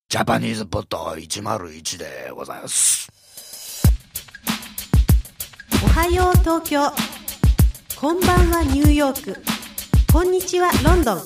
ジャパニーズポット101でございます。 おはよう東京、こんばんはニューヨーク、こんにちはロンドン。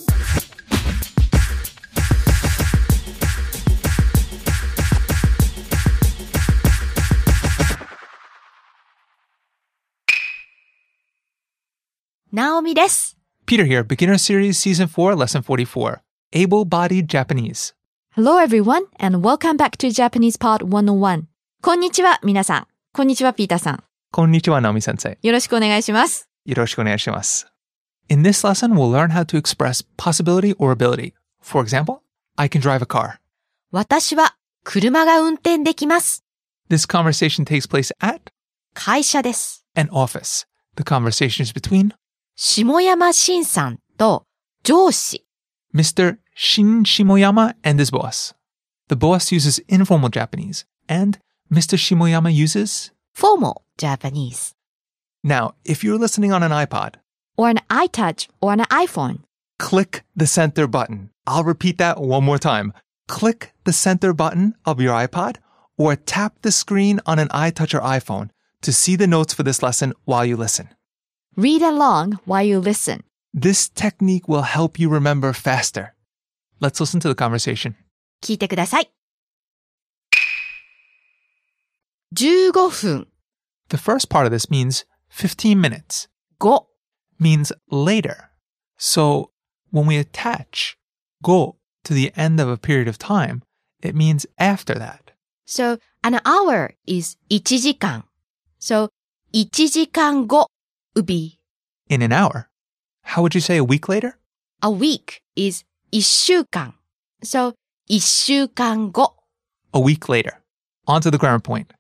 ナオミです。 Peter here, Beginner Series Season 4, Lesson 44, Able-Bodied Japanese. Hello everyone and welcome back to Japanese Pod 101. こんにちは皆さん。こんにちはピーターさん。 こんにちは、Naomi Sensei. よろしくお願いします。 よろしくお願いします。In this lesson, we'll learn how to express possibility or ability. For example, I can drive a car. 私は車が運転できます。 This conversation takes place at 会社です。 an office. The conversation is between 下山慎さんと上司。 Mr. Shin Shimoyama and his boss. The boss uses informal Japanese, and Mr. Shimoyama uses formal Japanese. Now, if you're listening on an iPod, or an iTouch or an iPhone, click the center button. I'll repeat that one more time. Click the center button of your iPod or tap the screen on an iTouch or iPhone to see the notes for this lesson while you listen. Read along while you listen. This technique will help you remember faster. Let's listen to the conversation. 聞いてください。15分。 The first part of this means 15 minutes. 5 means later. So when we attach 5 to the end of a period of time, it means after that. So an hour is 1時間. So 1時間後 would be in an hour. How would you say a week later? A week is 1週間. So 1週間後 a week later. On to the grammar point.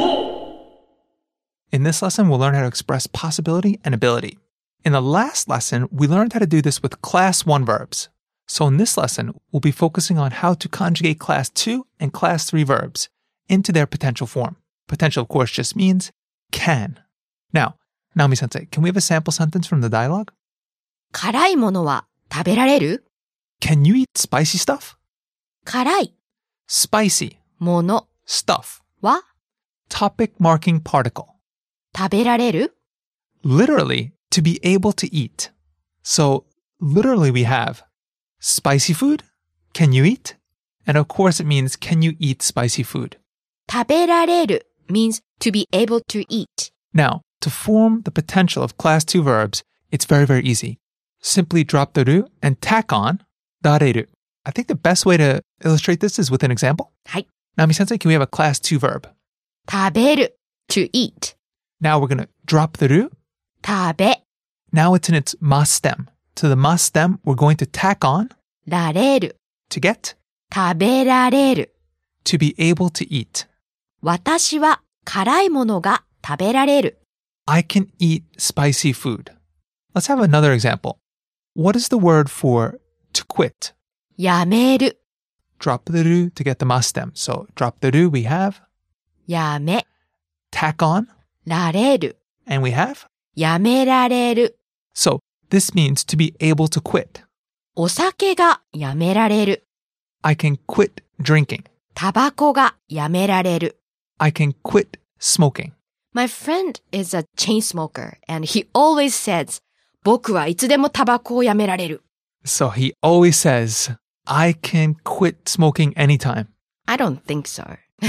In this lesson, we'll learn how to express possibility and ability. In the last lesson, we learned how to do this with class 1 verbs. So in this lesson, we'll be focusing on how to conjugate class 2 and class 3 verbs into their potential form. Potential, of course, just means can. Now, Naomi Sensei, can we have a sample sentence from the dialogue? 辛いものは食べられる? Can you eat spicy stuff? 辛い spicy もの stuff は topic marking particle 食べられる? Literally, to be able to eat. So, literally we have spicy food, can you eat? And of course it means can you eat spicy food? 食べられる means to be able to eat. Now, to form the potential of class 2 verbs, it's very, very easy. Simply drop the ru and tack on dareru. I think the best way to illustrate this is with an example. はい。 Naomi Sensei, can we have a class 2 verb? 食べる to eat. Now we're going to drop the ru. 食べ Now it's in its ma stem. To the ma stem, we're going to tack on られる to get 食べられる to be able to eat. 私は辛いものが食べられる I can eat spicy food. Let's have another example. What is the word for to quit? やめる Drop the ru to get the ma stem. So drop the ru, we have やめ tack on, られる and we have やめられる So this means to be able to quit. お酒がやめられる I can quit drinking. タバコがやめられる I can quit smoking. My friend is a chain smoker and he always says 僕はいつでもタバコをやめられる So he always says, I can quit smoking anytime. I don't think so.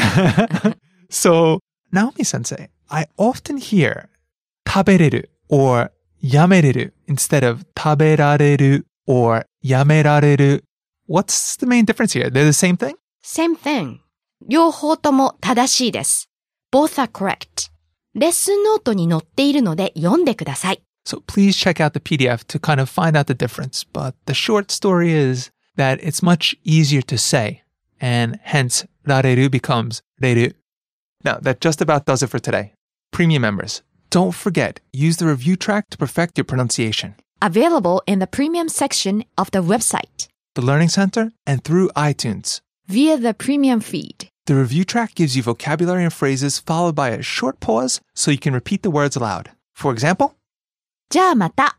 So, Naomi Sensei, I often hear 食べれる or やめれる instead of 食べられる or やめられる. What's the main difference here? They're the same thing? Same thing. 両方とも正しいです。Both are correct. レッスンノートに載っているので読んでください。 So please check out the PDF to kind of find out the difference. But the short story is that it's much easier to say, and hence られる becomes れる. Now, that just about does it for today. Premium members, don't forget, use the review track to perfect your pronunciation. Available in the premium section of the website. The Learning Center and through iTunes. Via the premium feed. The review track gives you vocabulary and phrases followed by a short pause so you can repeat the words aloud. For example, じゃあまた。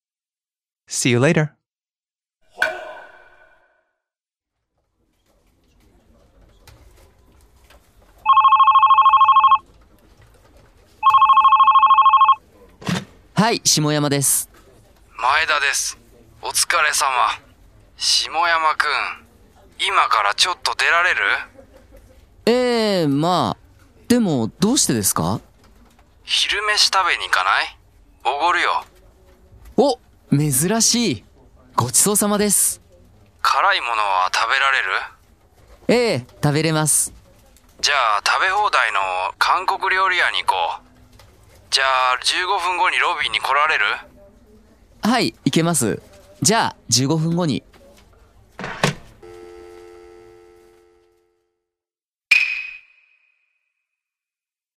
See you later. はい、下山です。 前田です。お疲れ様。下山くん、今からちょっと出られる？ まあ。でも、どうしてですか？ 昼飯食べに行かない？おごるよ。 お、珍しい。ごちそうさまです。 辛いものは食べられる？ 食べれます。 じゃあ食べ放題の韓国料理屋に行こう。じゃあ15分後にロビーに来られる？ はい、行けます。じゃあ15分後に。